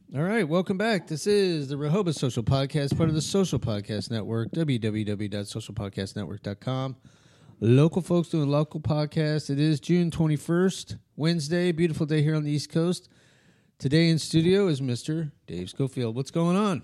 All right, welcome back. This is the Rehoboth Social Podcast, part of the Social Podcast Network, www.socialpodcastnetwork.com. Local folks doing local podcasts. It is June 21st, Wednesday, beautiful day here on the East Coast. Today in studio is Mr. Dave Schofield. What's going on?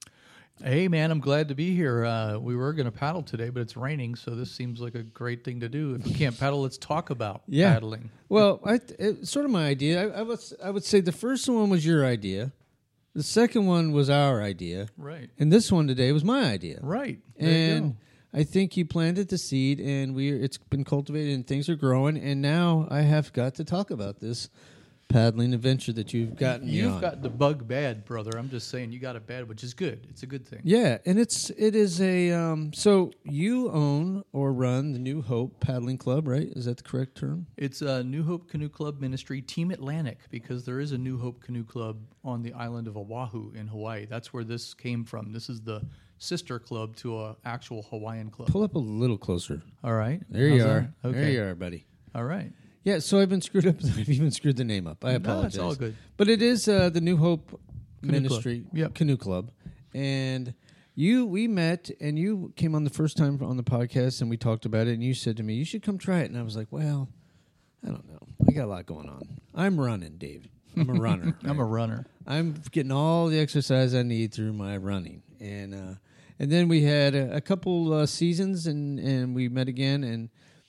Hey, man, I'm glad to be here. We were going to paddle today, but it's raining, so this seems like a great thing to do. If we can't paddle, let's talk about paddling. Well, it's sort of my idea. I would say the first one was your idea. The second one was our idea. Right. And this one today was my idea. Right. And I think you planted the seed, and it's been cultivated, and things are growing, and now I have got to talk about this paddling adventure that you've gotten me on. You've got the bug bad, brother. I'm just saying you got it bad, which is good. It's a good thing. Yeah, and it is a so you own or run the New Hope Paddling Club, right? Is that the correct term? It's a New Hope Canoe Club Ministry, Team Atlantic, because there is a New Hope Canoe Club on the island of Oahu in Hawaii. That's where this came from. This is the sister club to an actual Hawaiian club. Pull up a little closer. All right. There you are. Okay. There you are, buddy. All right. Yeah, so I've been screwed up. I've even screwed the name up. I apologize. No, it's all good. But it is the New Hope Ministry Yep. Canoe Club. And we met, and you came on the first time on the podcast, and we talked about it, and you said to me, you should come try it. And I was like, well, I don't know. I got a lot going on. I'm running, Dave. I'm a runner. I'm a runner. I'm getting all the exercise I need through my running. And then we had a couple seasons, and we met again, and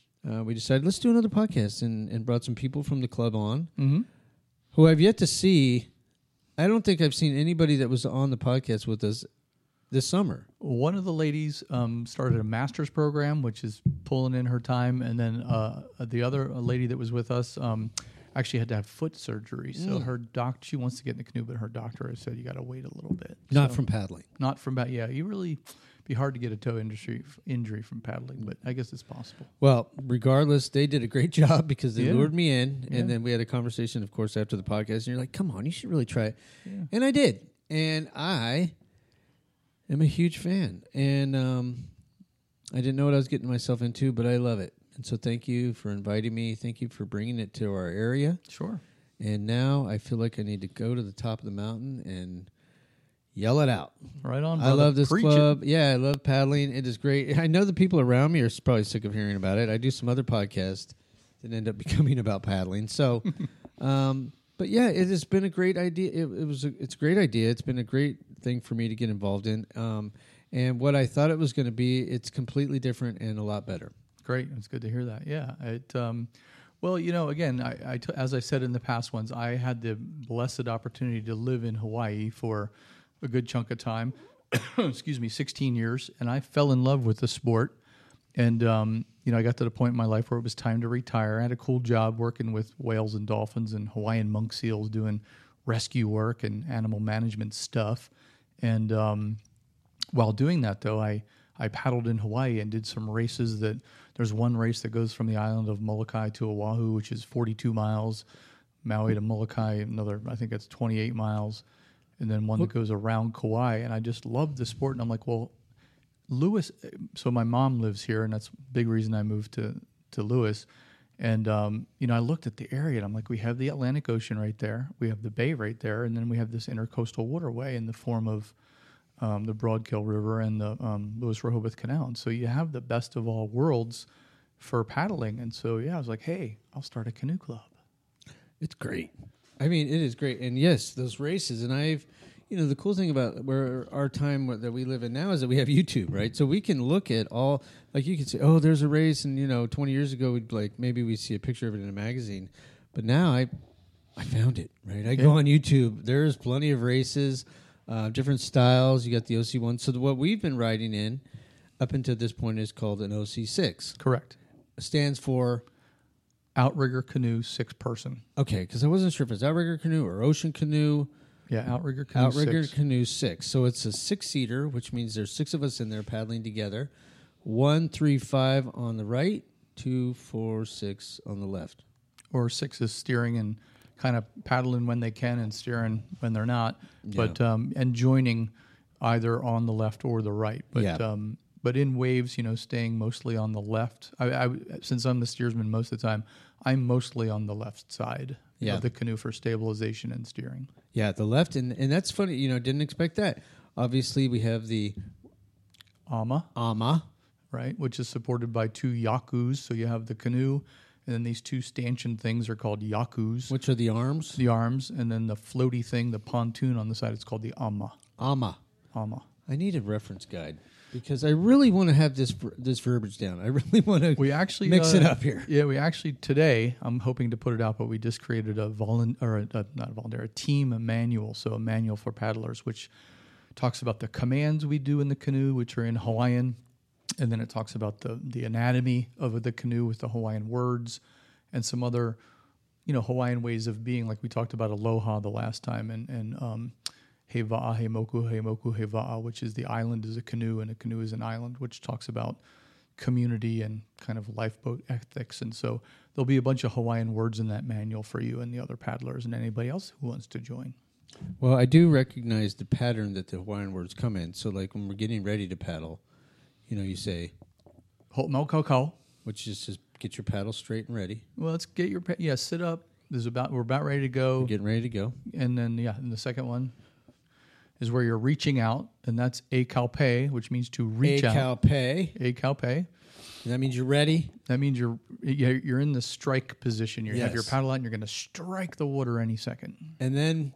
we decided, let's do another podcast, and brought some people from the club on, who I've yet to see. I don't think I've seen anybody that was on the podcast with us this summer. One of the ladies started a master's program, which is pulling in her time, and then the other lady that was with us actually had to have foot surgery. So her she wants to get in the canoe, but her doctor has said you got to wait a little bit. Not from paddling. Not from you really be hard to get a toe injury from paddling, but I guess it's possible. Well, regardless, they did a great job because they lured me in, Yeah. and then we had a conversation, of course, after the podcast, and you're like, come on, you should really try it. Yeah. And I did, and I am a huge fan, and I didn't know what I was getting myself into, but I love it. And so thank you for inviting me. Thank you for bringing it to our area. Sure. And now I feel like I need to go to the top of the mountain and yell it out. Right on, brother. I love this Preach club. it. Yeah, I love paddling. It is great. I know the people around me are probably sick of hearing about it. I do some other podcasts that end up becoming about paddling. So, but yeah, it has been a great idea. It's a great idea. It's been a great thing for me to get involved in. And what I thought it was going to be, it's completely different and a lot better. Great. It's good to hear that. Yeah. Well, again, as I said in the past ones, I had the blessed opportunity to live in Hawaii for a good chunk of time, 16 years, and I fell in love with the sport. And, I got to the point in my life where it was time to retire. I had a cool job working with whales and dolphins and Hawaiian monk seals, doing rescue work and animal management stuff. And while doing that, though, I paddled in Hawaii and did some races. There's one race that goes from the island of Molokai to Oahu, which is 42 miles. Maui to Molokai, another, I think that's 28 miles. And then one that goes around Kauai. And I just loved the sport. And I'm like, well, Lewis, so my mom lives here, and that's a big reason I moved to Lewis. And, I looked at the area, and I'm like, we have the Atlantic Ocean right there. We have the bay right there. And then we have this intercoastal waterway in the form of the Broadkill River and the Lewis-Rehoboth Canal. And so you have the best of all worlds for paddling. And so, I was like, hey, I'll start a canoe club. It's great. I mean, it is great. And yes, those races. And the cool thing about where our time that we live in now is that we have YouTube, right? So we can look at all, like you can say, oh, there's a race. And, 20 years ago, maybe we'd see a picture of it in a magazine. But now I found it, right? I go on YouTube. There's plenty of races. Different styles. You got the OC1. So what we've been riding in up until this point is called an OC6. Correct. It stands for Outrigger Canoe 6-person. Okay, because I wasn't sure if it's Outrigger Canoe or Ocean Canoe. Yeah, Outrigger Canoe 6. Outrigger Canoe 6. So it's a 6-seater, which means there's 6 of us in there paddling together. 1, 3, 5 on the right, 2, 4, 6 on the left. Or 6 is steering and kind of paddling when they can and steering when they're not, but and joining either on the left or the right. But in waves, staying mostly on the left. I since I'm the steersman most of the time, I'm mostly on the left side. Yeah. of the canoe for stabilization and steering. Yeah, the left, and that's funny. Didn't expect that. Obviously, we have the ama. Right, which is supported by two yakus. So you have the canoe, and then these two stanchion things are called yakus. Which are the arms? The arms, and then the floaty thing, the pontoon on the side, it's called the ama. Ama. Ama. I need a reference guide because I really want to have this verbiage down. I really want to mix it up here. Yeah, we actually today, I'm hoping to put it out, but we just created a team manual, so a manual for paddlers, which talks about the commands we do in the canoe, which are in Hawaiian. And then it talks about the anatomy of the canoe with the Hawaiian words and some other, Hawaiian ways of being, like we talked about aloha the last time, and he wa'a, he moku, he wa'a, which is the island is a canoe and a canoe is an island, which talks about community and kind of lifeboat ethics. And so there'll be a bunch of Hawaiian words in that manual for you and the other paddlers and anybody else who wants to join. Well, I do recognize the pattern that the Hawaiian words come in. So like when we're getting ready to paddle, you say, Ho'omau kaukau, which is just get your paddle straight and ready. Well, let's get your sit up. We're about ready to go. We're getting ready to go. And then and the second one is where you're reaching out, and that's a kaupe, which means to reach out. A kaupe. That means you're ready. That means you're in the strike position. You have your paddle out, and you're going to strike the water any second. And then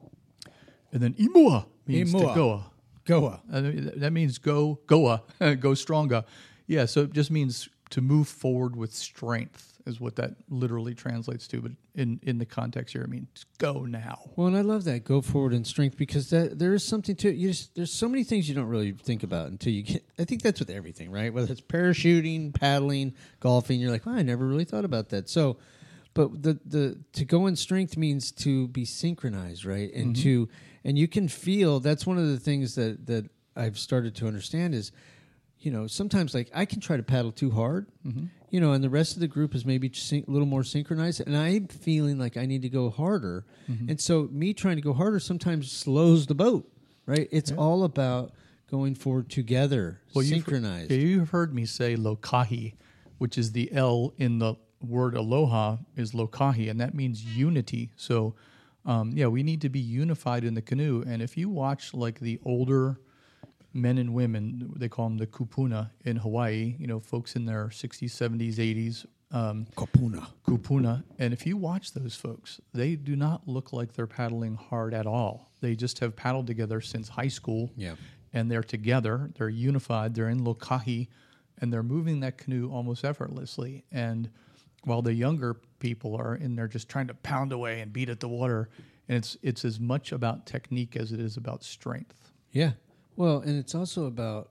imua means to goa. Goa. That means goa, go stronger. Yeah, so it just means to move forward with strength is what that literally translates to. But in the context here, it means go now. Well, and I love that, go forward in strength, because there is something to it. There's so many things you don't really think about until you get. I think that's with everything, right? Whether it's parachuting, paddling, golfing, you're like, I never really thought about that. So, but the to go in strength means to be synchronized, right? And and you can feel, that's one of the things that I've started to understand is, sometimes like I can try to paddle too hard, and the rest of the group is maybe a little more synchronized, and I'm feeling like I need to go harder. And so me trying to go harder sometimes slows the boat, right? It's all about going forward together, synchronized. You've heard me say lokahi, which is the L in the word aloha is lokahi, and that means unity. So we need to be unified in the canoe. And if you watch like the older men and women, they call them the kupuna in Hawaii, folks in their 60s, 70s, 80s. Kupuna. And if you watch those folks, they do not look like they're paddling hard at all. They just have paddled together since high school. Yeah. And they're together, they're unified, they're in lokahi, and they're moving that canoe almost effortlessly. And while the younger people are in there just trying to pound away and beat at the water, and it's as much about technique as it is about strength. Yeah. Well, and it's also about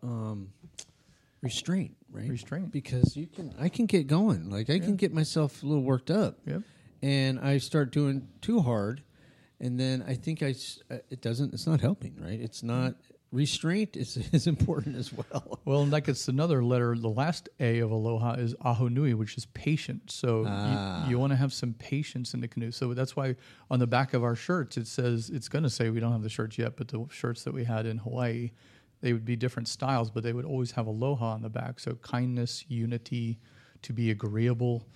restraint, right? Restraint. Because I can get going. Like I can get myself a little worked up. Yep. And I start doing too hard, and then I think it's not helping, right? It's not. Restraint is important as well. Well, and that gets another letter. The last A of aloha is ahonui, which is patient. So you want to have some patience in the canoe. So that's why on the back of our shirts, it says, it's going to say, we don't have the shirts yet, but the shirts that we had in Hawaii, they would be different styles, but they would always have aloha on the back. So kindness, unity, to be agreeable,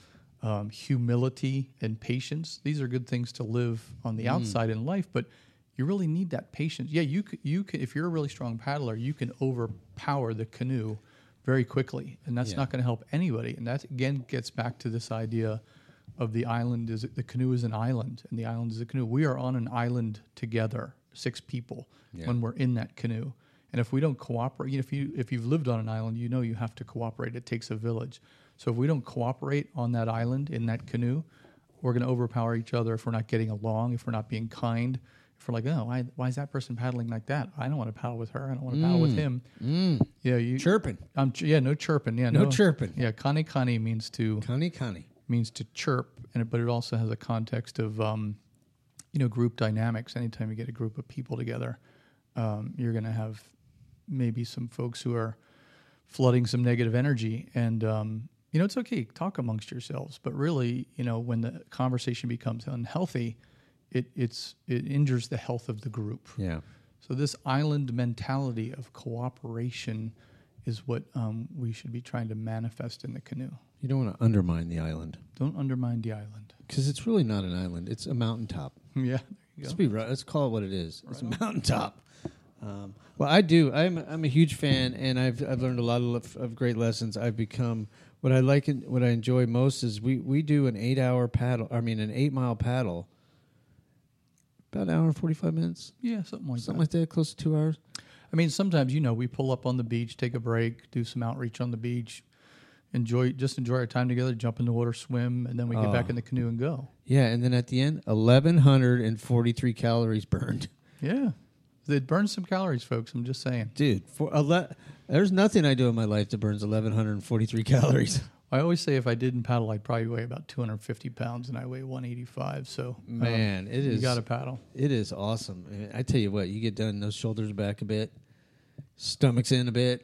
humility, and patience. These are good things to live on the outside in life, but you really need that patience. Yeah, you can, if you're a really strong paddler, you can overpower the canoe very quickly, and that's not going to help anybody. And that again gets back to this idea of the island the canoe is an island, and the island is a canoe. We are on an island together, 6 people, when we're in that canoe. And if we don't cooperate, if you've lived on an island, you have to cooperate. It takes a village. So if we don't cooperate on that island in that canoe, we're going to overpower each other if we're not getting along, if we're not being kind. If we're like, why is that person paddling like that? I don't want to paddle with her. I don't want to paddle with him. Yeah, you chirping. No chirping. Yeah, no chirping. Yeah, kani means to means to chirp, but it also has a context of group dynamics. Anytime you get a group of people together, you're going to have maybe some folks who are flooding some negative energy, and it's okay, talk amongst yourselves, but really, when the conversation becomes unhealthy, it injures the health of the group. Yeah. So this island mentality of cooperation is what we should be trying to manifest in the canoe. You don't want to undermine the island. Don't undermine the island. because it's really not an island; it's a mountaintop. Yeah, there you Let's go. be right. Let's call it what it is. It's a mountaintop. Well, I do. I'm a huge fan, and I've learned a lot of great lessons. I've become what I like and what I enjoy most is we do an 8-hour paddle. I mean, an 8-mile paddle. About an hour and 45 minutes. Yeah, something Something like that, close to 2 hours. I mean, sometimes, we pull up on the beach, take a break, do some outreach on the beach, enjoy our time together, jump in the water, swim, and then we get back in the canoe and go. Yeah, and then at the end, 1,143 calories burned. Yeah. It burns some calories, folks. I'm just saying. Dude, there's nothing I do in my life that burns 1,143 calories. I always say if I didn't paddle, I'd probably weigh about 250 pounds, and I weigh 185. So, Man, it is. You got to paddle. It is awesome. I tell you what, you get done, those shoulders back a bit, stomach's in a bit.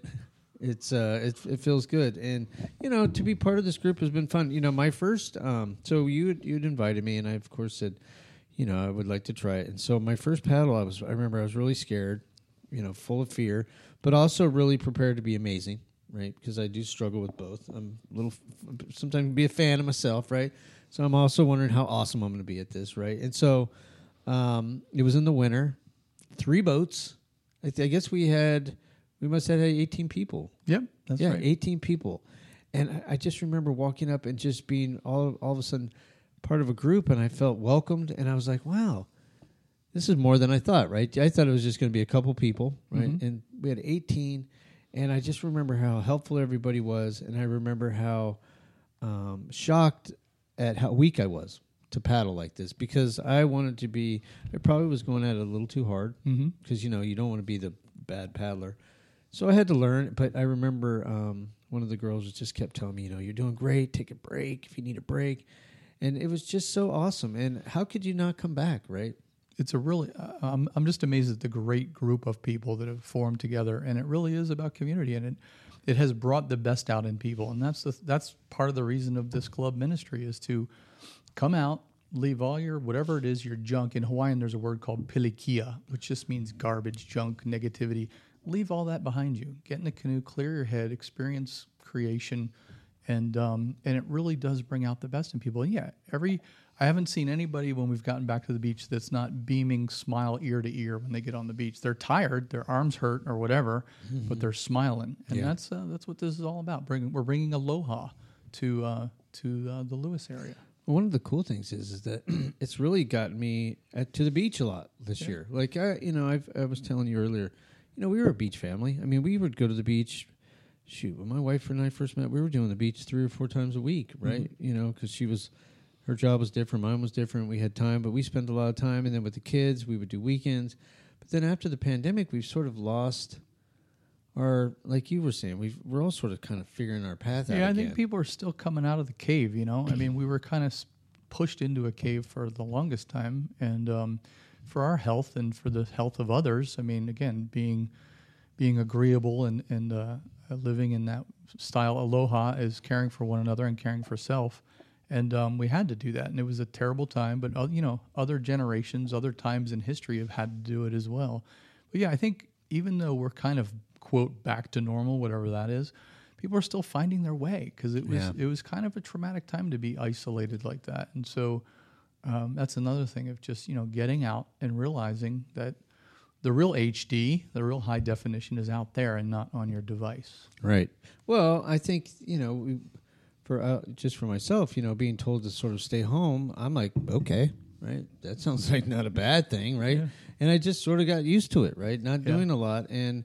It feels good, and to be part of this group has been fun. My first, so you'd invited me, and I of course said, I would like to try it. And so my first paddle, I remember I was really scared, full of fear, but also really prepared to be amazing, right? Because I do struggle with both. I'm sometimes be a fan of myself, right? So I'm also wondering how awesome I'm going to be at this, right? And so it was in the winter, 3 boats. I guess we must have had 18 people. Yep, that's right. 18 people. And I just remember walking up and just being all of a sudden part of a group, and I felt welcomed, and I was like, wow, this is more than I thought, right? I thought it was just going to be a couple people, right? Mm-hmm. And we had 18, and I just remember how helpful everybody was, and I remember how shocked at how weak I was to paddle like this, because I wanted to be, I probably was going at it a little too hard, because, you don't want to be the bad paddler. So I had to learn, but I remember one of the girls just kept telling me, you're doing great, take a break if you need a break. And it was just so awesome. And how could you not come back, right? It's a really, I'm just amazed at the great group of people that have formed together. And it really is about community. And it has brought the best out in people. And that's part of the reason of this club ministry is to come out, leave all your, whatever it is, your junk. In Hawaiian, there's a word called pilikia, which just means garbage, junk, negativity. Leave all that behind you. Get in the canoe, clear your head, experience creation. And it really does bring out the best in people. And yeah, I haven't seen anybody when we've gotten back to the beach that's not beaming smile ear to ear when they get on the beach. They're tired, their arms hurt or whatever, but they're smiling. And that's what this is all about. We're bringing aloha to the Lewis area. One of the cool things is that it's really gotten me to the beach a lot this year. Like I was telling you earlier, we were a beach family. I mean, we would go to the beach. Shoot, when my wife and I first met, we were doing the beach 3 or 4 times a week, right? Because her job was different, mine was different. We had time, but we spent a lot of time. And then with the kids, we would do weekends. But then after the pandemic, we've sort of lost our, like you were saying, we're all sort of kind of figuring our path out. Yeah, I think people are still coming out of the cave. I mean, we were kind of pushed into a cave for the longest time, and for our health and for the health of others. I mean, again, being agreeable and living in that style, aloha, is caring for one another and caring for self. And we had to do that. And it was a terrible time. But, other generations, other times in history have had to do it as well. But, yeah, I think even though we're kind of, quote, back to normal, whatever that is, people are still finding their way because it was kind of a traumatic time to be isolated like that. And so that's another thing of just, getting out and realizing that the real HD, the real high definition is out there and not on your device. Right. Well, I think, just for myself, being told to sort of stay home, I'm like, okay, right? That sounds like not a bad thing, right? Yeah. And I just sort of got used to it, right? Not doing a lot. And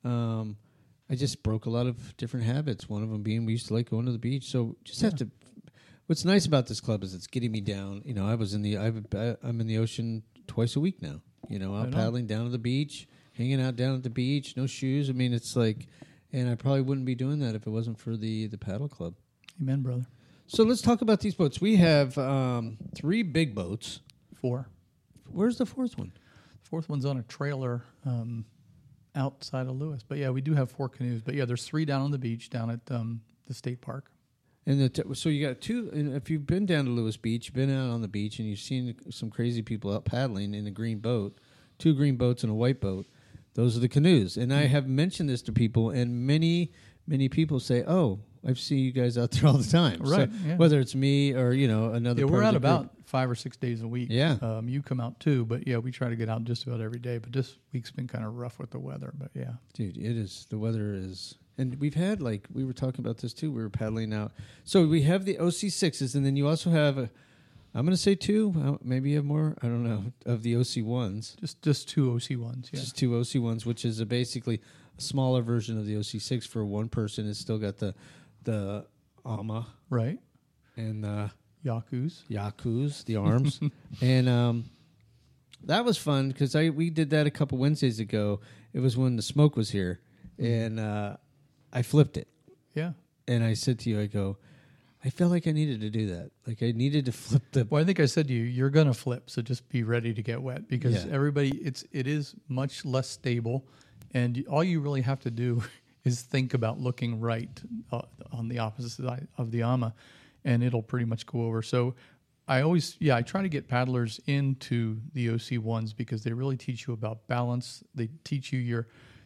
I just broke a lot of different habits. One of them being we used to like going to the beach. So just have to. What's nice about this club is it's getting me down. I'm in the ocean twice a week now. I'm paddling down to the beach, hanging out down at the beach, no shoes. I mean, it's like, and I probably wouldn't be doing that if it wasn't for the paddle club. Amen, brother. So let's talk about these boats. We have 3 big boats. 4. Where's the 4th one? The 4th one's on a trailer outside of Lewis. But yeah, we do have 4 canoes. But yeah, there's 3 down on the beach down at the state park. And so you got 2. And if you've been down to Lewis Beach, you've been out on the beach, and you've seen some crazy people out paddling in a green boat, 2 green boats and a white boat. Those are the canoes. And I have mentioned this to people, and many people say, "Oh, I see you guys out there all the time. Right, So yeah. whether it's me or, another Yeah, part we're of out the about group. 5 or 6 days a week. Yeah. You come out too, but yeah, we try to get out just about every day. But this week's been kind of rough with the weather, but yeah. Dude, it is. The weather is. And we've had, we were talking about this too. We were paddling out. So we have the OC6s, and then you also have, I'm going to say 2, maybe you have more, I don't know, of the OC1s. Just 2 OC1s, yeah. Just 2 OC1s, which is basically a smaller version of the OC6 for one person. It's still got the AMA Right. and Yaku's. Yaku's, the arms. And that was fun because we did that a couple Wednesdays ago. It was when the smoke was here, and I flipped it. Yeah. And I said to you, I go, I felt like I needed to do that. Like I needed to flip the. Well, I think I said to you, you're going to flip, so just be ready to get wet because Yeah. everybody, it is much less stable, and all you really have to do is think about looking right on the opposite side of the AMA, and it'll pretty much go over. So I try to get paddlers into the OC1s because they really teach you about balance. They teach you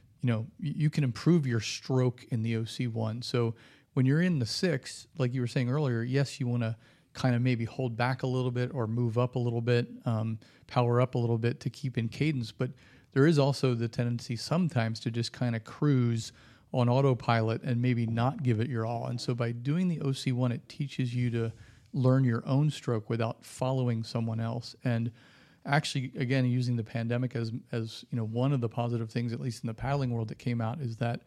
you can improve your stroke in the OC1. So when you're in the 6, like you were saying earlier, yes, you want to kind of maybe hold back a little bit or move up a little bit, power up a little bit to keep in cadence. But there is also the tendency sometimes to just kind of cruise on autopilot and maybe not give it your all. And so by doing the OC1, it teaches you to learn your own stroke without following someone else. And actually, again, using the pandemic as one of the positive things, at least in the paddling world, that came out is that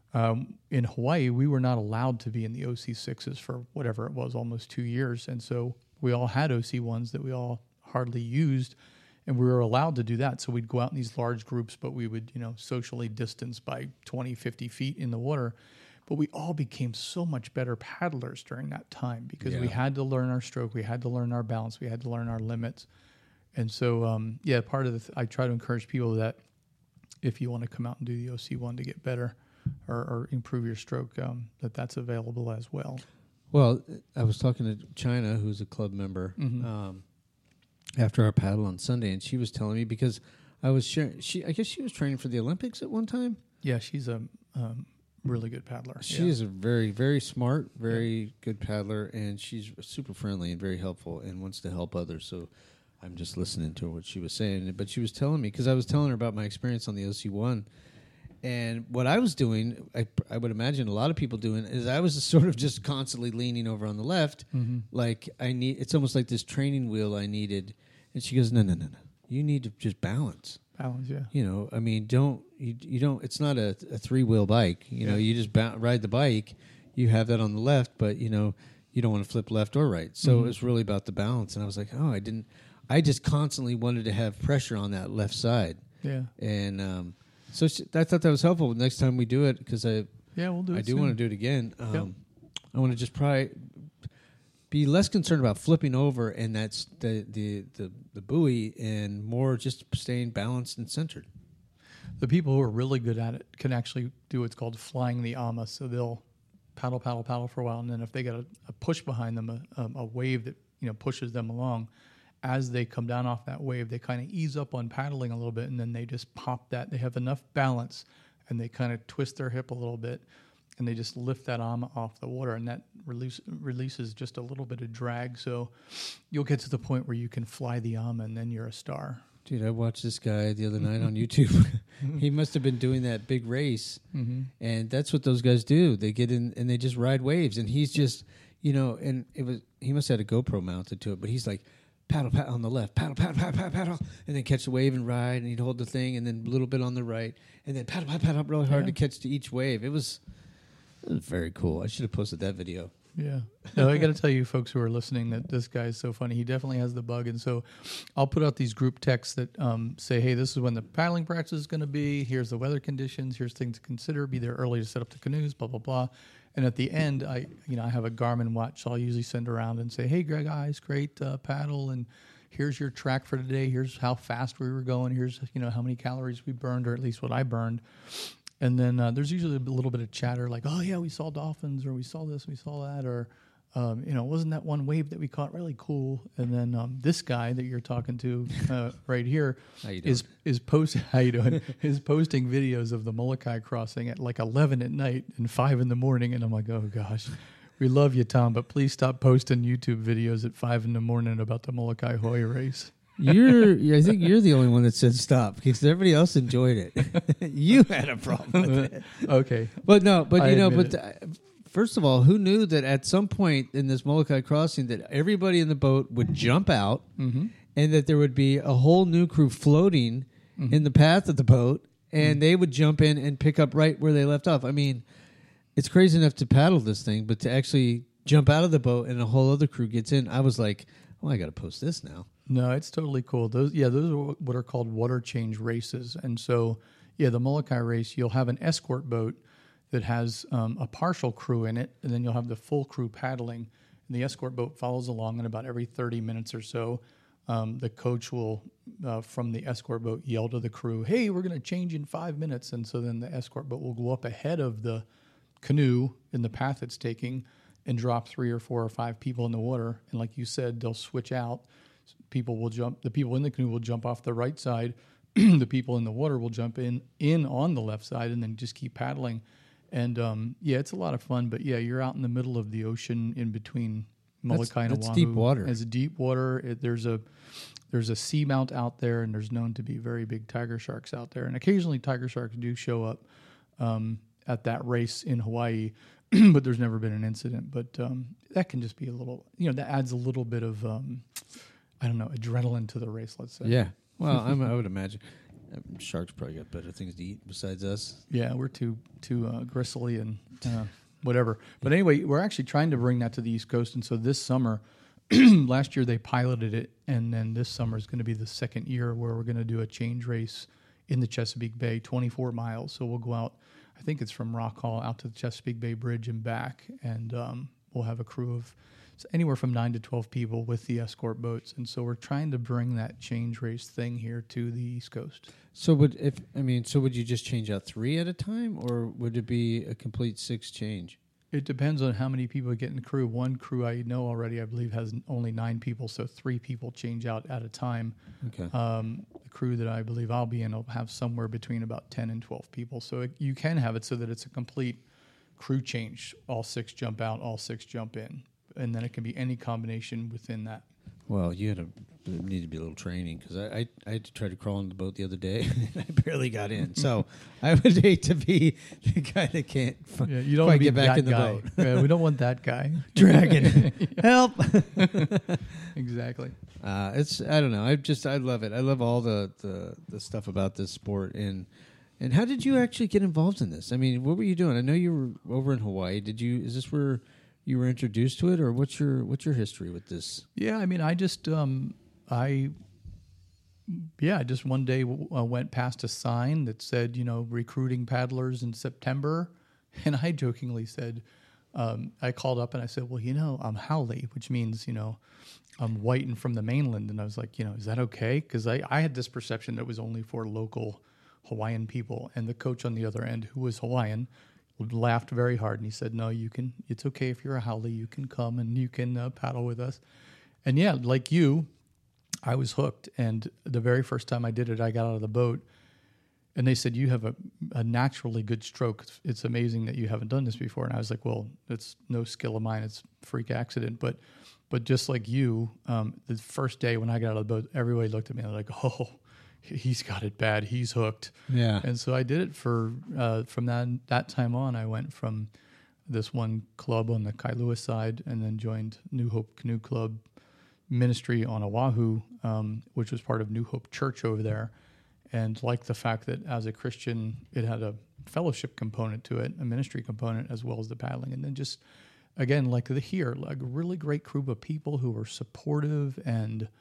in Hawaii, we were not allowed to be in the OC6s for whatever it was, almost 2 years. And so we all had OC1s that we all hardly used, and we were allowed to do that. So we'd go out in these large groups, but we would, socially distance by 20, 50 feet in the water. But we all became so much better paddlers during that time because we had to learn our stroke, we had to learn our balance, we had to learn our limits. And so, part of I try to encourage people that if you want to come out and do the OC1 to get better or improve your stroke, that's available as well. Well, I was talking to China, who's a club member, after our paddle on Sunday, and she was telling me because I was sharing. I guess she was training for the Olympics at one time. Yeah, she's a really good paddler. She is a very, very smart, very good paddler, and she's super friendly and very helpful and wants to help others. So I'm just listening to what she was saying. But she was telling me, because I was telling her about my experience on the OC1, and what I was doing, I would imagine a lot of people doing, is I was sort of just constantly leaning over on the left. Like it's almost like this training wheel I needed. And she goes, no. You need to just balance. Balance, yeah. You don't, it's not a 3-wheel bike. You just ride the bike. You have that on the left, but, you don't want to flip left or right. So it's really about the balance. And I was like, I just constantly wanted to have pressure on that left side. Yeah. And so I thought that was helpful next time we do it because we'll do it I do soon. want to do it again. I want to just be less concerned about flipping over and that's the buoy and more just staying balanced and centered. The people who are really good at it can actually do what's called flying the AMA. So they'll paddle for a while, and then if they get a push behind them, a wave that pushes them along, as they come down off that wave, they kind of ease up on paddling a little bit, and then they just pop that. They have enough balance, and they kind of twist their hip a little bit, and they just lift that AMA off the water, and that releases just a little bit of drag. So you'll get to the point where you can fly the AMA, and then you're a star. Dude, I watched this guy the other night on YouTube. He must have been doing that big race, and that's what those guys do. They get in and they just ride waves, and he's just, and he must have had a GoPro mounted to it, but he's like, paddle on the left, paddle, and then catch the wave and ride, and he'd hold the thing, and then a little bit on the right, and then paddle really hard to catch to each wave. It was very cool. I should have posted that video. Yeah. No, I got to tell you, folks who are listening, that this guy is so funny. He definitely has the bug. And so I'll put out these group texts that say, hey, this is when the paddling practice is going to be. Here's the weather conditions. Here's things to consider. Be there early to set up the canoes, blah, blah, blah. And at the end, I have a Garmin watch. So I'll usually send around and say, hey, Greg, guys, great paddle. And here's your track for today. Here's how fast we were going. Here's, how many calories we burned, or at least what I burned. And then there's usually a little bit of chatter like, oh, yeah, we saw dolphins, or we saw this, we saw that, or wasn't that one wave that we caught really cool? And then this guy that you're talking to right here How you doing? how you doing? Is posting videos of the Molokai crossing at like 11 at night and 5 in the morning, and I'm like, oh gosh, we love you, Tom, but please stop posting YouTube videos at 5 in the morning about the Molokai Hawaii race. I think you're the only one that said stop because everybody else enjoyed it. You had a problem with it. Okay, But I admit first of all, who knew that at some point in this Molokai crossing that everybody in the boat would jump out and that there would be a whole new crew floating in the path of the boat and they would jump in and pick up right where they left off. I mean, it's crazy enough to paddle this thing, but to actually jump out of the boat and a whole other crew gets in, I was like, oh, I got to post this now. No, it's totally cool. Those are what are called water change races. And so, the Molokai race, you'll have an escort boat that has a partial crew in it, and then you'll have the full crew paddling. And the escort boat follows along, and about every 30 minutes or so, the coach will, from the escort boat, yell to the crew, hey, we're going to change in 5 minutes. And so then the escort boat will go up ahead of the canoe in the path it's taking and drop 3 or 4 or 5 people in the water. And like you said, they'll switch out. The people in the canoe will jump off the right side. The people in the water will jump in on the left side and then just keep paddling. And it's a lot of fun. But you're out in the middle of the ocean in between Molokai and Oahu. That's deep water. It's deep water. There's a seamount out there, and there's known to be very big tiger sharks out there. And occasionally tiger sharks do show up at that race in Hawaii, but there's never been an incident. But that can just be a little, that adds a little bit of adrenaline to the race, let's say. Yeah. Well, I would imagine sharks probably got better things to eat besides us. Yeah, we're too gristly and whatever. But anyway, we're actually trying to bring that to the East Coast. And so this summer, last year they piloted it, and then this summer is going to be the second year where we're going to do a change race in the Chesapeake Bay, 24 miles. So we'll go out, I think it's from Rock Hall out to the Chesapeake Bay Bridge and back, and we'll have a crew of anywhere from 9 to 12 people with the escort boats. And so we're trying to bring that change race thing here to the East Coast. So would you just change out 3 at a time, or would it be a complete 6 change? It depends on how many people get in the crew. One crew I know already, I believe, has only 9 people, so 3 people change out at a time. Okay. The crew that I believe I'll be in will have somewhere between about 10 and 12 people. So you can have it so that it's a complete crew change. All 6 jump out, all 6 jump in. And then it can be any combination within that. Well, there need to be a little training because I had to try to crawl in the boat the other day and I barely got in. So I would hate to be the guy that can't you don't quite get back in the guy. boat. Yeah, we don't want that guy. Dragon, help! Exactly. I don't know. I love it. I love all the stuff about this sport. And how did you actually get involved in this? I mean, what were you doing? I know you were over in Hawaii. Is this where you were introduced to it, or what's your history with this? Yeah, I mean, I just just one day went past a sign that said, recruiting paddlers in September, and I jokingly said, I called up and I said, well, I'm haole, which means, I'm white and from the mainland, and I was like, is that okay? Because I had this perception that it was only for local Hawaiian people, and the coach on the other end, who was Hawaiian, laughed very hard, and he said, no, you can, it's okay if you're a haole, you can come and you can paddle with us. And yeah, like you, I was hooked. And the very first time I did it, I got out of the boat and they said, you have a naturally good stroke. It's amazing that you haven't done this before. And I was like, well, it's no skill of mine. It's a freak accident. But just like you, the first day when I got out of the boat, everybody looked at me and like, oh, he's got it bad. He's hooked. Yeah. And so I did it for from that time on. I went from this one club on the Kailua side and then joined New Hope Canoe Club ministry on Oahu, which was part of New Hope Church over there. And liked the fact that as a Christian, it had a fellowship component to it, a ministry component, as well as the paddling. And then just, again, like a really great group of people who were supportive and,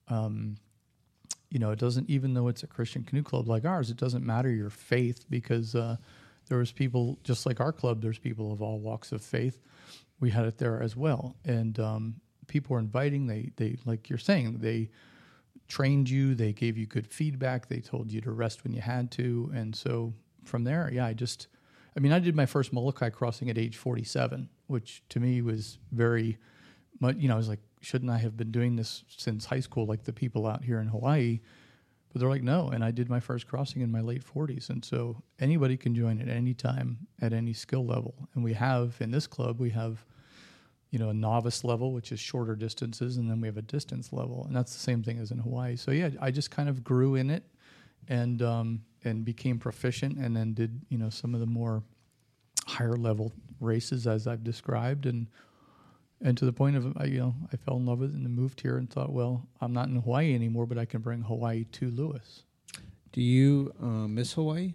it doesn't, even though it's a Christian canoe club like ours, it doesn't matter your faith because there was people, just like our club, there's people of all walks of faith. We had it there as well. And people were inviting, they like you're saying, they trained you, they gave you good feedback, they told you to rest when you had to. And so from there, I mean, I did my first Molokai crossing at age 47, which to me was very much, I was like, shouldn't I have been doing this since high school like the people out here in Hawaii? But they're like, no. And I did my first crossing in my late 40s. And so anybody can join at any time at any skill level. And we have, in this club, we have, a novice level, which is shorter distances, and then we have a distance level. And that's the same thing as in Hawaii. So, yeah, I just kind of grew in it and became proficient, and then did, some of the more higher level races as I've described. And to the point of, I fell in love with it and then moved here and thought, well, I'm not in Hawaii anymore, but I can bring Hawaii to Lewis. Do you miss Hawaii?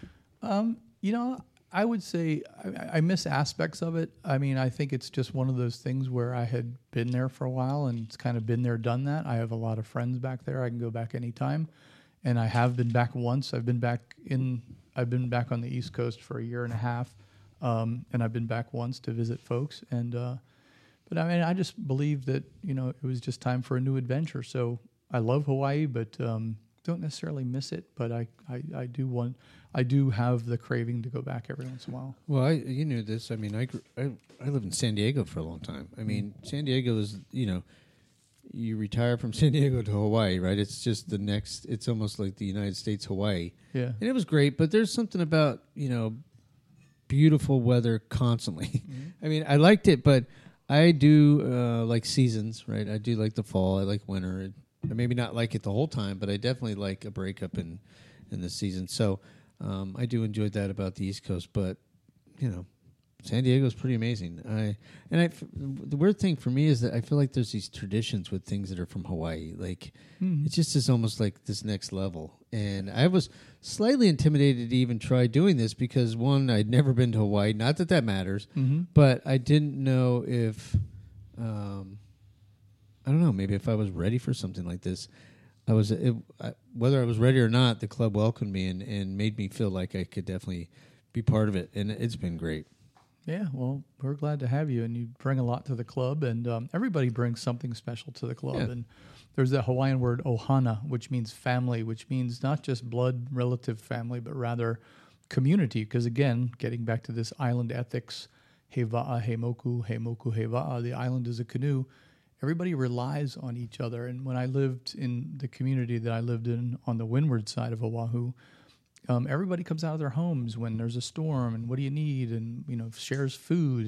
I would say I miss aspects of it. I mean, I think it's just one of those things where I had been there for a while and it's kind of been there, done that. I have a lot of friends back there. I can go back anytime. And I have been back once. I've been back on the East Coast for a year and a half. And I've been back once to visit folks. And, but I mean, I just believe that, it was just time for a new adventure. So I love Hawaii, but don't necessarily miss it. But I do have the craving to go back every once in a while. Well, you knew this. I mean, I lived in San Diego for a long time. I mean, San Diego is, you retire from San Diego to Hawaii, right? It's just it's almost like the United States, Hawaii. Yeah. And it was great, but there's something about, beautiful weather constantly. Mm-hmm. I mean, I liked it, but I do like seasons, right? I do like the fall. I like winter. I maybe not like it the whole time, but I definitely like a break up in the season. So I do enjoy that about the East Coast, but, San Diego is pretty amazing. The weird thing for me is that I feel like there's these traditions with things that are from Hawaii. Like, it just is almost like this next level. And I was slightly intimidated to even try doing this because, one, I'd never been to Hawaii. Not that that matters, but I didn't know if, I don't know, maybe if I was ready for something like this. Whether I was ready or not, the club welcomed me and made me feel like I could definitely be part of it. And it's been great. Yeah, well, we're glad to have you, and you bring a lot to the club, and everybody brings something special to the club. Yeah. And there's that Hawaiian word ohana, which means family, which means not just blood relative family, but rather community. Because again, getting back to this island ethics, he va'a, he moku, he moku, he va'a, the island is a canoe. Everybody relies on each other. And when I lived in the community that I lived in on the windward side of Oahu, everybody comes out of their homes when there's a storm and what do you need, and shares food,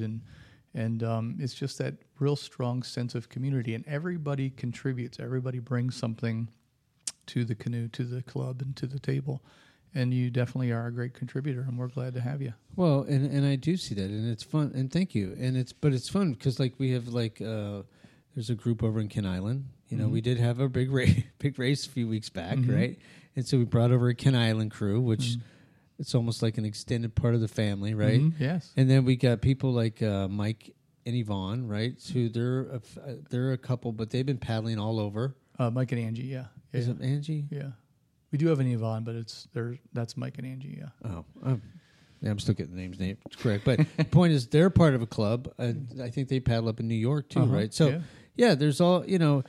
and it's just that real strong sense of community, and everybody contributes. Everybody brings something to the canoe, to the club, and to the table, and you definitely are a great contributor, and we're glad to have you. Well, and I do see that, and it's fun, and thank you, and it's fun because we have there's a group over in Ken Island. We did have a big race a few weeks back, right? And so we brought over a Ken Island crew, which it's almost like an extended part of the family, right? Yes. And then we got people like Mike and Yvonne, right? So they're a couple, but they've been paddling all over. Mike and Angie, yeah. Is it Angie? Yeah. We do have an Yvonne, but that's Mike and Angie, yeah. Oh, I'm still getting the names correct. But the point is, they're part of a club. I think they paddle up in New York too, right? So, yeah, there's all,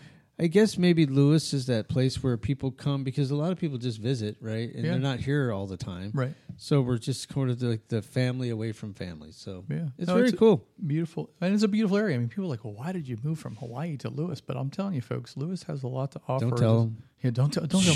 I guess maybe Lewis is that place where people come because a lot of people just visit, right? And they're not here all the time. Right. So we're just kind of like the family away from family. So it's very cool. Beautiful. And it's a beautiful area. I mean, people are like, well, why did you move from Hawaii to Lewis? But I'm telling you, folks, Lewis has a lot to offer. Don't tell them. Yeah, don't tell them.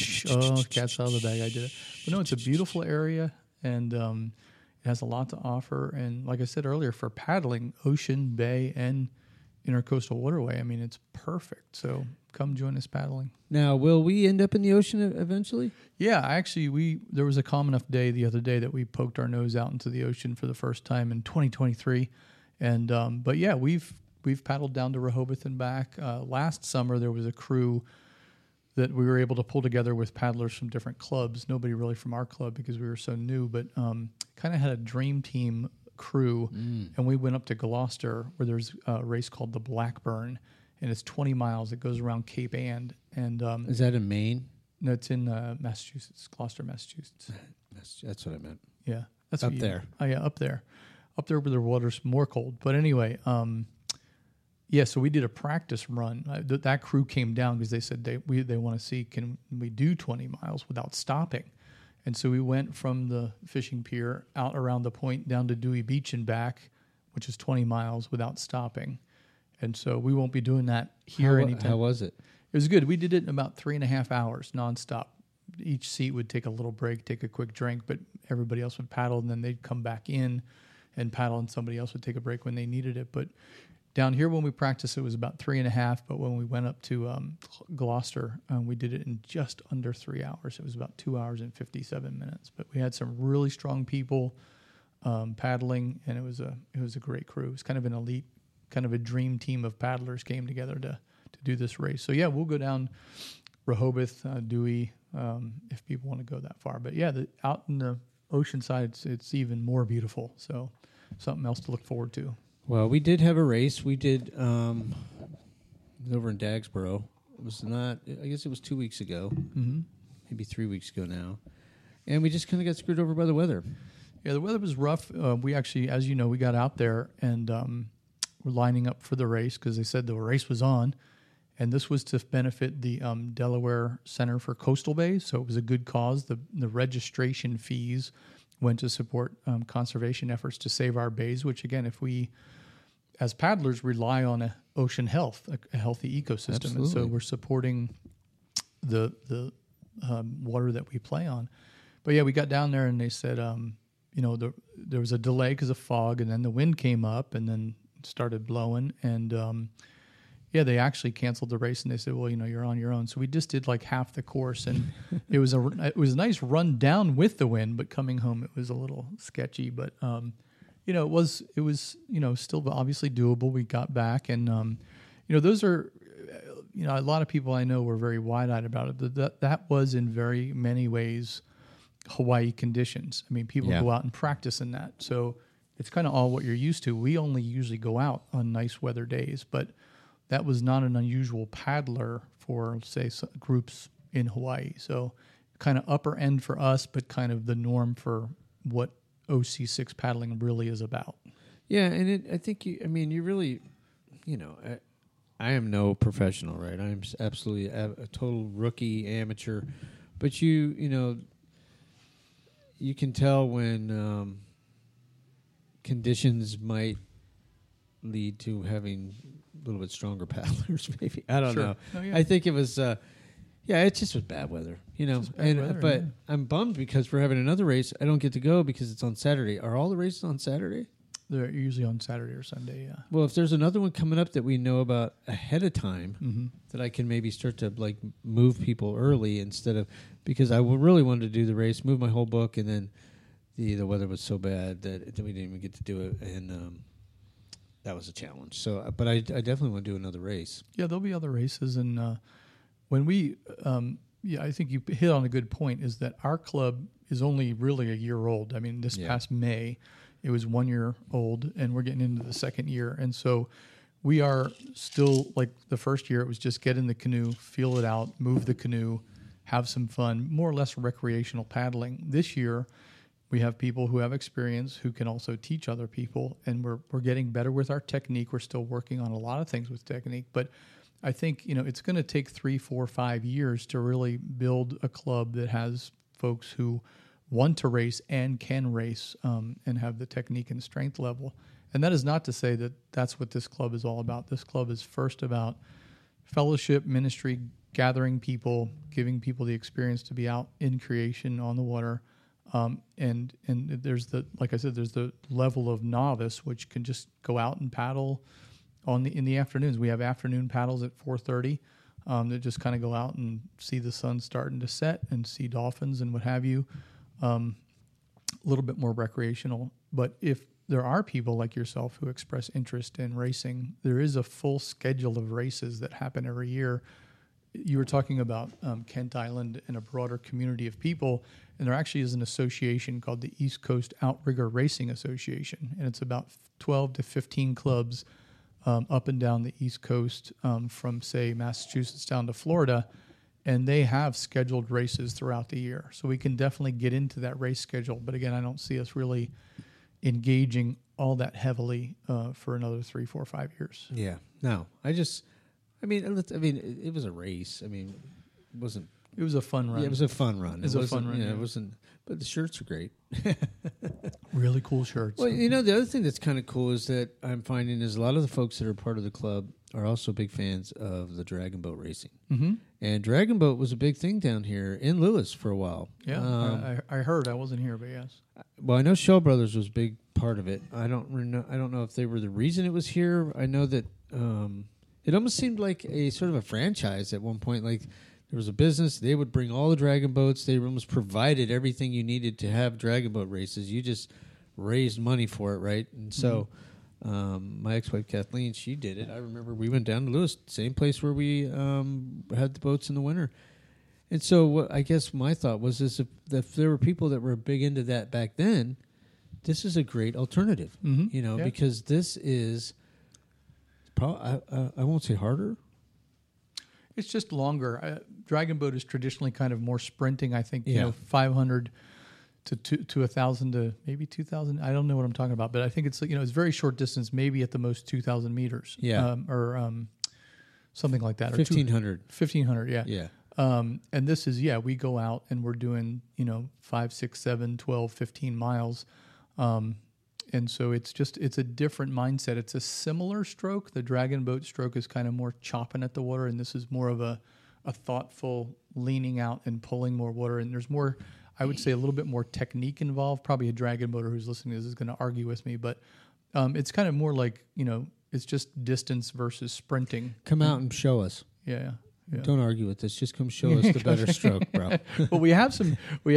Oh, cat's out of the bag. I did it. But no, it's a beautiful area, and it has a lot to offer. And like I said earlier, for paddling, ocean, bay, and intercoastal waterway, I mean, it's perfect. So come join us paddling. Now, will we end up in the ocean eventually? Yeah, actually, there was a calm enough day the other day that we poked our nose out into the ocean for the first time in 2023. And but yeah, we've paddled down to Rehoboth and back. Last summer, there was a crew that we were able to pull together with paddlers from different clubs. Nobody really from our club because we were so new, but kind of had a dream team crew, and we went up to Gloucester where there's a race called the Blackburn, and it's 20 miles. It goes around Cape Ann. And is that in Maine? No, it's in Massachusetts, Gloucester, Massachusetts. That's what I meant. Yeah, that's up there. Oh yeah, up there where the water's more cold. But anyway, yeah. So we did a practice run. That crew came down because they said they want to see, can we do 20 miles without stopping? And so we went from the fishing pier out around the point down to Dewey Beach and back, which is 20 miles without stopping. And so we won't be doing that here anytime. How was it? It was good. We did it in about 3.5 hours nonstop. Each seat would take a little break, take a quick drink, but everybody else would paddle, and then they'd come back in and paddle, and somebody else would take a break when they needed it. But down here when we practiced, it was about 3.5. But when we went up to Gloucester, we did it in just under 3 hours. It was about 2 hours and 57 minutes. But we had some really strong people paddling, and it was a great crew. It was kind of an elite, kind of a dream team of paddlers came together to do this race. So yeah, we'll go down Rehoboth, Dewey, if people want to go that far. But yeah, out in the ocean side, it's even more beautiful. So something else to look forward to. Well, we did have a race. We did it was over in Dagsboro. It was not. I guess it was 2 weeks ago, maybe 3 weeks ago now, and we just kind of got screwed over by the weather. Yeah, the weather was rough. We actually, as you know, we got out there and we're lining up for the race because they said the race was on, and this was to benefit the Delaware Center for Coastal Bays. So it was a good cause. The registration fees went to support conservation efforts to save our bays, which again, if we as paddlers rely on ocean health, a healthy ecosystem. Absolutely. And so we're supporting the water that we play on. But yeah, we got down there and they said, there was a delay because of fog, and then the wind came up and then started blowing. And they actually canceled the race, and they said, well, you're on your own. So we just did like half the course, and it was a nice run down with the wind, but coming home it was a little sketchy. But it was still obviously doable. We got back, and those are a lot of people I know were very wide-eyed about it. That was in very many ways Hawaii conditions. I mean, people go out and practice in that, so it's kind of all what you're used to. We only usually go out on nice weather days, but that was not an unusual paddler for, say, groups in Hawaii. So kind of upper end for us, but kind of the norm for what OC6 paddling really is about. Yeah, and I think you really, I am no professional, right? I'm absolutely a total rookie, amateur. But you can tell when conditions might lead to having a little bit stronger paddlers, maybe. I don't know. Oh, yeah. I think it was, it just was bad weather, But I'm bummed because we're having another race. I don't get to go because it's on Saturday. Are all the races on Saturday? They're usually on Saturday or Sunday, yeah. Well, if there's another one coming up that we know about ahead of time, that I can maybe start to move people early instead of, because I really wanted to do the race, move my whole book, and then the weather was so bad that we didn't even get to do it, and that was a challenge. So, but I definitely want to do another race. Yeah, there'll be other races, and when we, I think you hit on a good point. Is that our club is only really a year old. I mean, this past May, it was 1 year old, and we're getting into the second year, and so we are still like the first year. It was just get in the canoe, feel it out, move the canoe, have some fun, more or less recreational paddling. This year, we have people who have experience who can also teach other people, and we're getting better with our technique. We're still working on a lot of things with technique, but I think it's going to take 3, 4, 5 years to really build a club that has folks who want to race and can race and have the technique and strength level. And that is not to say that that's what this club is all about. This club is first about fellowship, ministry, gathering people, giving people the experience to be out in creation on the water. And there's like I said, there's the level of novice, which can just go out and paddle in the afternoons. We have afternoon paddles at 4:30 that just kind of go out and see the sun starting to set and see dolphins and what have you. A little bit more recreational. But if there are people like yourself who express interest in racing, there is a full schedule of races that happen every year. You were talking about Kent Island and a broader community of people, and there actually is an association called the East Coast Outrigger Racing Association, and it's about 12 to 15 clubs up and down the East Coast from, say, Massachusetts down to Florida, and they have scheduled races throughout the year. So we can definitely get into that race schedule, but again, I don't see us really engaging all that heavily for another 3, 4, 5 years. Yeah, no, it was a race. I mean, it wasn't It was a fun run. Yeah, it was a fun run. It was a fun run. Yeah, Yeah. it wasn't. But the shirts are great. Really cool shirts. Well, the other thing that's kind of cool is that I'm finding is a lot of the folks that are part of the club are also big fans of the Dragon Boat racing. Mm-hmm. And Dragon Boat was a big thing down here in Lewis for a while. Yeah, I heard. I wasn't here, but yes. Well, I know Shell Brothers was a big part of it. I don't know if they were the reason it was here. I know that it almost seemed like a sort of a franchise at one point. Like there was a business, they would bring all the Dragon Boats. They almost provided everything you needed to have Dragon Boat races. You just raised money for it, right? And so my ex-wife Kathleen, she did it. I remember we went down to Lewis, same place where we had the boats in the winter. And so what I guess my thought was is if there were people that were big into that back then, this is a great alternative, Yeah. because this is probably, I won't say harder. It's just longer. Dragon Boat is traditionally kind of more sprinting. I think, Yeah. 500 to 1,000 to maybe 2,000. I don't know what I'm talking about, but I think it's, it's very short distance, maybe at the most 2,000 meters. Yeah. Or something like that. 1,500. 1,500, yeah. Yeah. And this is, we go out and we're doing, 5, 6, 7, 12, 15 miles. And so it's a different mindset. It's a similar stroke. The Dragon Boat stroke is kind of more chopping at the water, and this is more of a thoughtful leaning out and pulling more water. And there's more, I would say, a little bit more technique involved. Probably a Dragon Boater who's listening to this is going to argue with me, but it's kind of more like, it's just distance versus sprinting. Come out and show us. Yeah. Yeah. Don't argue with this. Just come show us the better stroke, bro. Well, we have some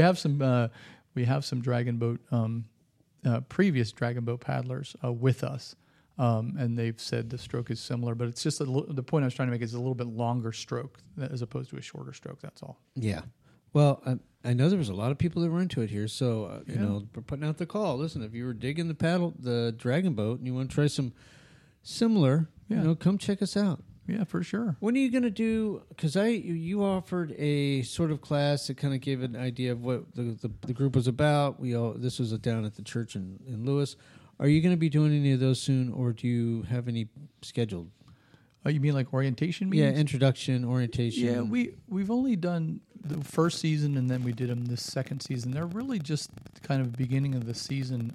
Dragon Boat, previous Dragon Boat paddlers with us, and they've said the stroke is similar, but it's just the point I was trying to make is a little bit longer stroke as opposed to a shorter stroke. That's all. Yeah. Well, I know there was a lot of people that were into it here, so we're putting out the call. Listen, if you were digging the Dragon Boat, and you want to try some similar, come check us out. Yeah, for sure. When are you going to do? Because you offered a sort of class that kind of gave an idea of what the group was about. This was down at the church in Lewis. Are you going to be doing any of those soon, or do you have any scheduled? Oh, you mean like orientation meetings? Yeah, introduction, orientation. Yeah, we've only done the first season, and then we did them this second season. They're really just kind of beginning of the season.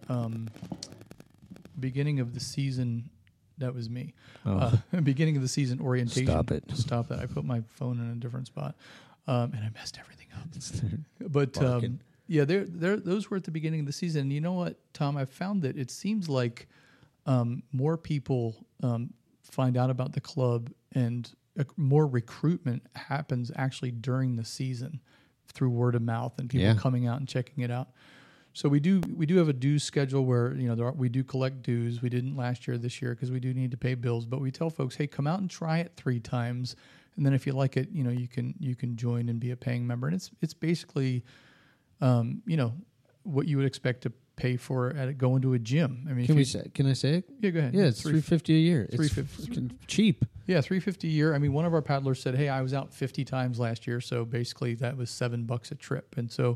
That was me. Beginning of the season orientation. Stop it. Stop that. I put my phone in a different spot, and I messed everything up. But those were at the beginning of the season. And you know what, Tom? I've found that it seems like more people find out about the club, and more recruitment happens actually during the season through word of mouth and people coming out and checking it out. So we do have a dues schedule where we do collect dues. We didn't last year, this year, because we do need to pay bills. But we tell folks, hey, come out and try it 3 times, and then if you like it, you can join and be a paying member. And it's basically, what you would expect to pay for at going to a gym. I mean, Can I say it? Yeah, go ahead. Yeah, it's $350 a year. It's $350 cheap. Yeah, $350 a year. I mean, one of our paddlers said, "Hey, I was out 50 times last year, so basically that was $7 a trip." And so,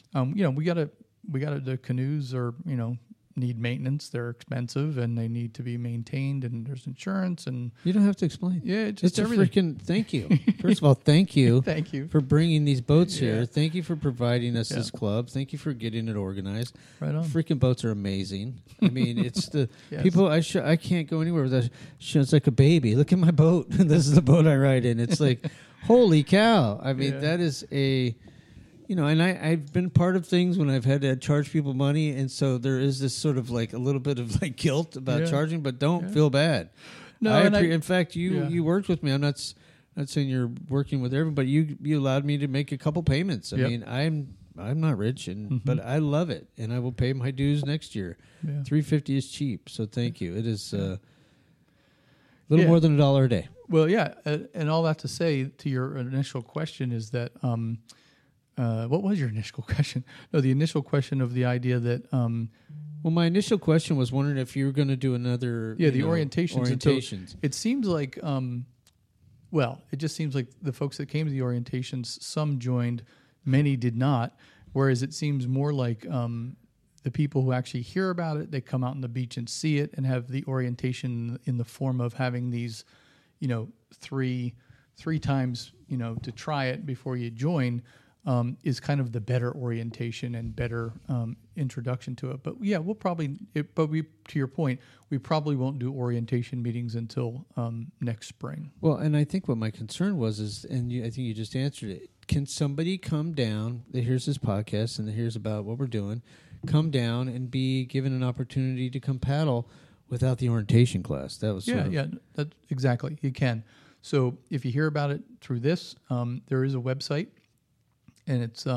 the canoes are, need maintenance. They're expensive and they need to be maintained, and there's insurance, and you don't have to explain. Yeah, it's a everything. freaking thank you. First of all, thank you. Thank you for bringing these boats here. Thank you for providing us this club. Thank you for getting it organized. Right on. Freaking boats are amazing. I mean, it's the people. I can't go anywhere without. It's like a baby. Look at my boat. This is the boat I ride in. It's like, holy cow. I mean, that is a. And I've been part of things when I've had to charge people money, and so there is this sort of like a little bit of like guilt about charging, but don't feel bad. No, in fact, you worked with me. I'm not saying you're working with everybody. You allowed me to make a couple payments. I mean, I'm not rich, but I love it, and I will pay my dues next year. Yeah. $350 is cheap, so thank you. It is a little more than $1 a day. Well, and all that to say to your initial question is that. What was your initial question? No, the initial question of the idea that... well, my initial question was wondering if you were going to do another... Yeah, the orientations. So it seems like... it just seems like the folks that came to the orientations, some joined, many did not, whereas it seems more like the people who actually hear about it, they come out on the beach and see it and have the orientation in the form of having these, 3 3 times, to try it before you join, is kind of the better orientation and better introduction to it. But yeah, to your point, we probably won't do orientation meetings until next spring. Well, and I think what my concern was I think you just answered it. Can somebody come down that hears this podcast and that hears about what we're doing, come down and be given an opportunity to come paddle without the orientation class? That was that exactly. You can. So if you hear about it through this, there is a website, and it's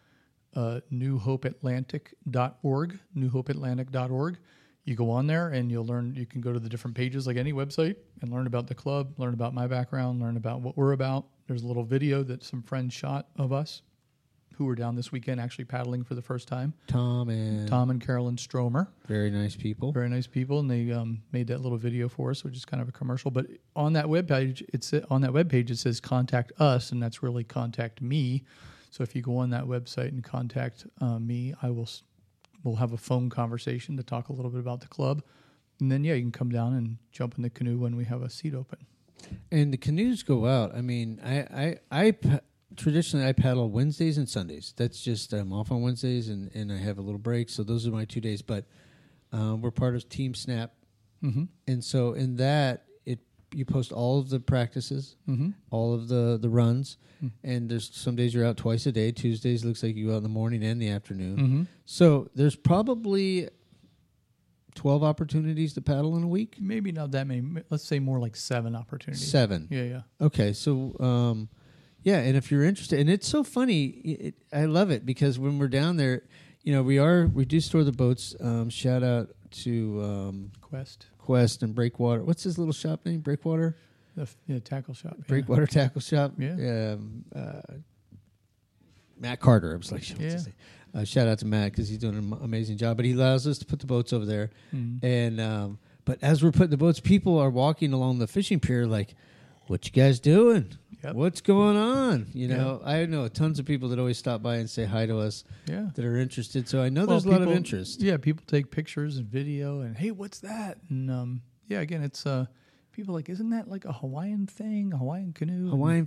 newhopeatlantic.org, newhopeatlantic.org. You go on there and you'll learn. You can go to the different pages like any website and learn about the club, learn about my background, learn about what we're about. There's a little video that some friends shot of us who were down this weekend actually paddling for the first time. Tom and Carolyn Stromer. Very nice people. Very nice people, and they made that little video for us, which is kind of a commercial. But on that webpage, it says contact us, and that's really contact me. So if you go on that website and contact me, we'll have a phone conversation to talk a little bit about the club, and then you can come down and jump in the canoe when we have a seat open. And the canoes go out. I mean, traditionally I paddle Wednesdays and Sundays. That's just I'm off on Wednesdays and I have a little break, so those are my 2 days. But we're part of Team Snap, and so in that you post all of the practices, all of the runs, and there's some days you're out twice a day. Tuesdays looks like you go out in the morning and the afternoon. So there's probably 12 opportunities to paddle in a week. Maybe not that many. Let's say more like 7 opportunities. 7. Yeah. Okay, so and if you're interested, and it's so funny, I love it because when we're down there, we do store the boats. Shout out to Quest and Breakwater. What's his little shop name? Breakwater? The tackle shop. Yeah. Breakwater Tackle Shop. Yeah. Matt Carter. I was like, shout out to Matt because he's doing an amazing job. But he allows us to put the boats over there. And but as we're putting the boats, people are walking along the fishing pier like, what you guys doing? Yep. What's going on? I know tons of people that always stop by and say hi to us that are interested. So I know there's a lot of interest. Yeah, people take pictures and video and, hey, what's that? And again, it's people like, isn't that like a Hawaiian thing, a Hawaiian canoe? Hawaii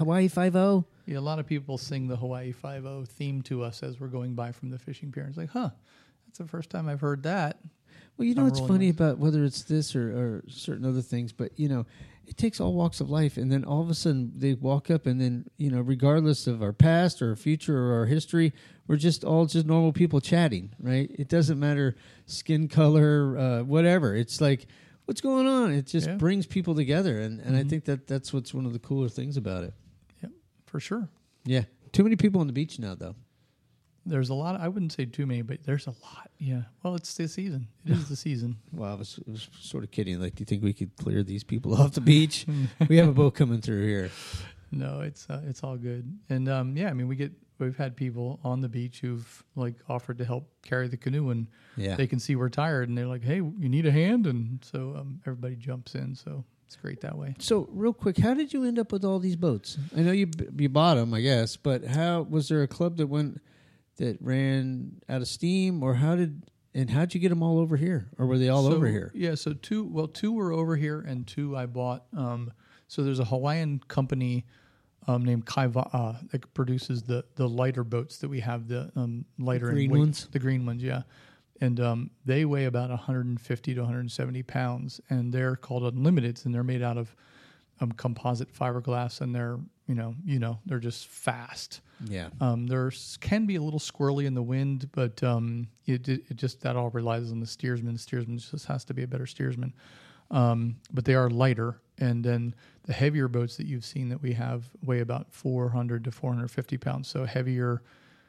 5-0? Yeah, a lot of people sing the Hawaii 5-0 theme to us as we're going by from the fishing pier. It's like, that's the first time I've heard that. Well, what's funny about whether it's this or certain other things, but, it takes all walks of life, and then all of a sudden they walk up, and then, regardless of our past or our future or our history, we're just normal people chatting, right? It doesn't matter skin color, whatever. It's like, what's going on? It just brings people together, and I think that's what's one of the cooler things about it. Yeah, for sure. Yeah. Too many people on the beach now, though. There's a lot. I wouldn't say too many, but there's a lot. Yeah. Well, it's the season. It is the season. Well, I was sort of kidding. Like, do you think we could clear these people off the beach? We have a boat coming through here. No, it's all good. And we've had people on the beach who've like offered to help carry the canoe, and they can see we're tired, and they're like, "Hey, you need a hand?" And so everybody jumps in. So it's great that way. So real quick, how did you end up with all these boats? I know you bought them, I guess, but how was there a club that ran out of steam, or how'd you get them all over here, or were they all over here? Yeah, so 2 were over here, and 2 I bought. So there's a Hawaiian company named Kaiwa'a that produces the lighter boats that we have, the lighter green in weight, ones. The green ones, yeah. And they weigh about 150 to 170 pounds, and they're called Unlimiteds, and they're made out of composite fiberglass, and they're they're just fast. Yeah. There can be a little squirrely in the wind, but it just that all relies on the steersman. The steersman just has to be a better steersman. But they are lighter, and then the heavier boats that you've seen that we have weigh about 400 to 450 pounds, so heavier,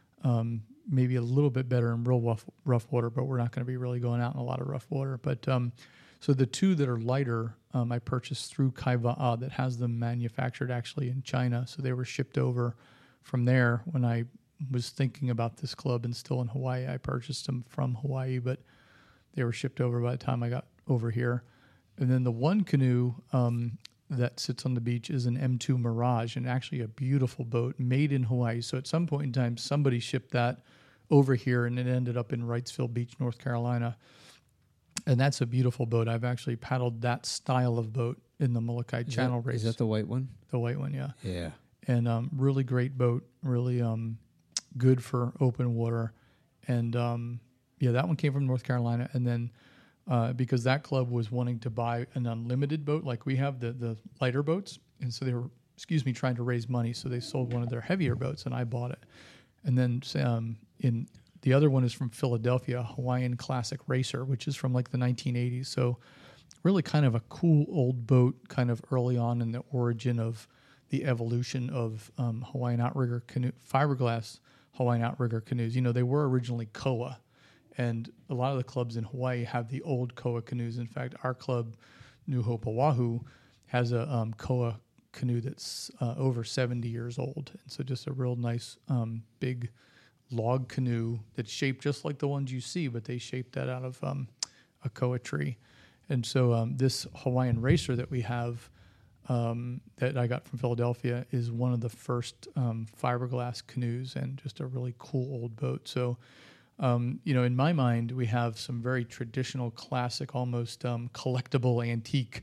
maybe a little bit better in real rough water, but we're not going to be really going out in a lot of rough water. But so the 2 that are lighter, I purchased through Kaiwa'a that has them manufactured actually in China, so they were shipped over from there. When I was thinking about this club and still in Hawaii, I purchased them from Hawaii, but they were shipped over by the time I got over here. And then the one canoe that sits on the beach is an M2 Mirage, and actually a beautiful boat made in Hawaii. So at some point in time, somebody shipped that over here, and it ended up in Wrightsville Beach, North Carolina. And that's a beautiful boat. I've actually paddled that style of boat in the Molokai Channel race. Is that the white one? The white one, yeah. Yeah. And really great boat, really good for open water. And that one came from North Carolina. And then because that club was wanting to buy an unlimited boat like we have, the lighter boats. And so they were, trying to raise money. So they sold one of their heavier boats and I bought it. And then in the other one is from Philadelphia, Hawaiian Classic Racer, which is from like the 1980s. So really kind of a cool old boat, kind of early on in the origin of the evolution of Hawaiian outrigger canoe, fiberglass Hawaiian outrigger canoes. You know, they were originally Koa, and a lot of the clubs in Hawaii have the old Koa canoes. In fact, our club, New Hope Oahu, has a Koa canoe that's over 70 years old. And so just a real nice big log canoe that's shaped just like the ones you see, but they shaped that out of a Koa tree. And so this Hawaiian Racer that we have that I got from Philadelphia is one of the first fiberglass canoes and just a really cool old boat. So, in my mind, we have some very traditional, classic, almost collectible, antique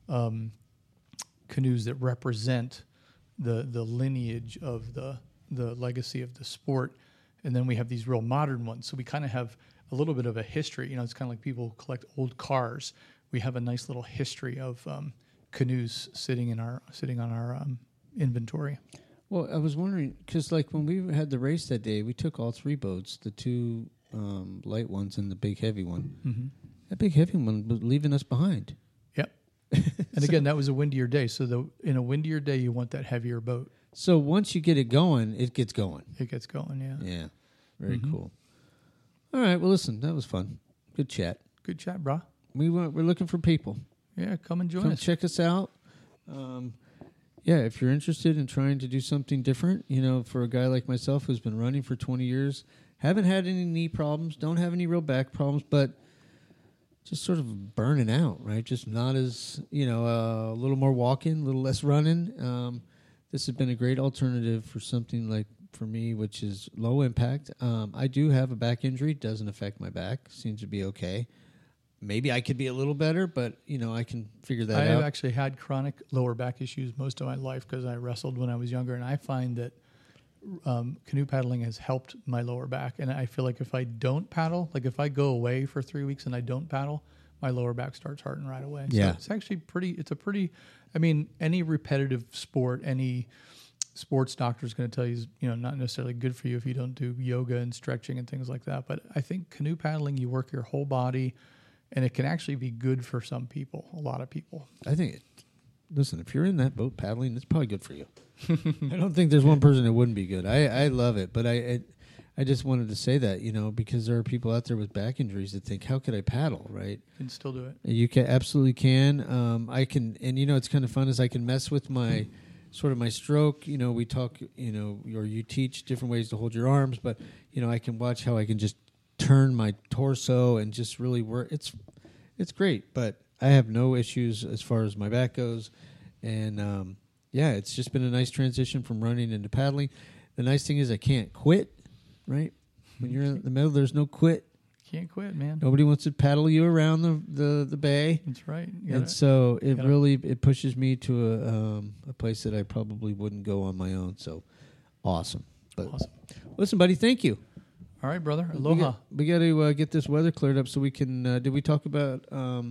canoes that represent the lineage of the legacy of the sport. And then we have these real modern ones. So we kind of have a little bit of a history. You know, it's kind of like people collect old cars. We have a nice little history of canoes sitting on our inventory. Well, I was wondering, because like when we had the race that day, we took all three boats, the two light ones and the big heavy one. Mm-hmm. That big heavy one was leaving us behind. Yep. And again, that was a windier day. So in a windier day, you want that heavier boat. So once you get it going, it gets going. It gets going, yeah. Yeah. Very cool. All right. Well, listen, that was fun. Good chat. Good chat, brah. We're looking for people. Yeah, come and join us. Check us out. If you're interested in trying to do something different, for a guy like myself who's been running for 20 years, haven't had any knee problems, don't have any real back problems, but just sort of burning out, right? Just not as, a little more walking, a little less running. This has been a great alternative for something like for me, which is low impact. I do have a back injury. Doesn't affect my back. Seems to be okay. Maybe I could be a little better, but, I can figure that out. I have actually had chronic lower back issues most of my life because I wrestled when I was younger, and I find that canoe paddling has helped my lower back. And I feel like if I don't paddle, like if I go away for 3 weeks and I don't paddle, my lower back starts hurting right away. Yeah. So it's actually any repetitive sport, any sports doctor is going to tell you is, not necessarily good for you if you don't do yoga and stretching and things like that. But I think canoe paddling, you work your whole body, and it can actually be good for some people, a lot of people. I think, listen, if you're in that boat paddling, it's probably good for you. I don't think there's one person that wouldn't be good. I love it, but I just wanted to say that, because there are people out there with back injuries that think, how could I paddle, right? You can still do it. You can absolutely can. I can, and it's kind of fun is I can mess with my sort of my stroke. We talk, or you teach different ways to hold your arms, but I can watch how I can just turn my torso and just really work. It's great, but I have no issues as far as my back goes, and it's just been a nice transition from running into paddling. The nice thing is I can't quit. Right? When you're in the middle, there's no quit. Can't quit, man. Nobody wants to paddle you around the bay. That's right. And so it pushes me to a place that I probably wouldn't go on my own. So awesome. But awesome. Listen, buddy, thank you. All right, brother. Aloha. We got to get this weather cleared up so we can. Did we talk about? Are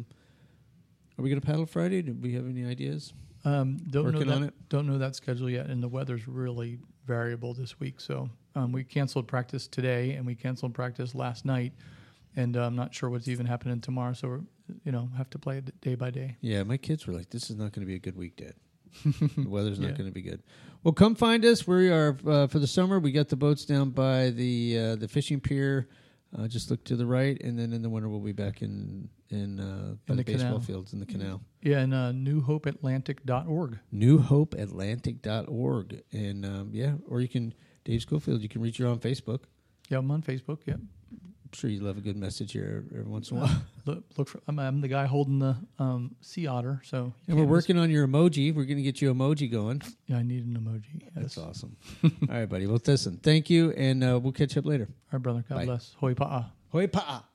we going to paddle Friday? Did we have any ideas? Don't know that schedule yet, and the weather's really variable this week. So we canceled practice today, and we canceled practice last night, and I'm not sure what's even happening tomorrow. So we're, have to play it day by day. Yeah, my kids were like, "This is not going to be a good week, Dad. The weather's not going to be good." Well, come find us. We are for the summer. We got the boats down by the fishing pier. Just look to the right, and then in the winter we'll be back in the baseball fields in the canal. Yeah, and newhopeatlantic.org. Newhopeatlantic.org. And or you can, Dave Schofield, you can reach her on Facebook. Yeah, I'm on Facebook, yeah. I'm sure you love a good message here every once in a while. I'm the guy holding the sea otter. So and we're working on your emoji. We're going to get you emoji going. Yeah, I need an emoji. Yes. That's awesome. All right, buddy. Well, listen, thank you, and we'll catch up later. All right, brother. God bless. Hoi pa'a. Hoi pa'a.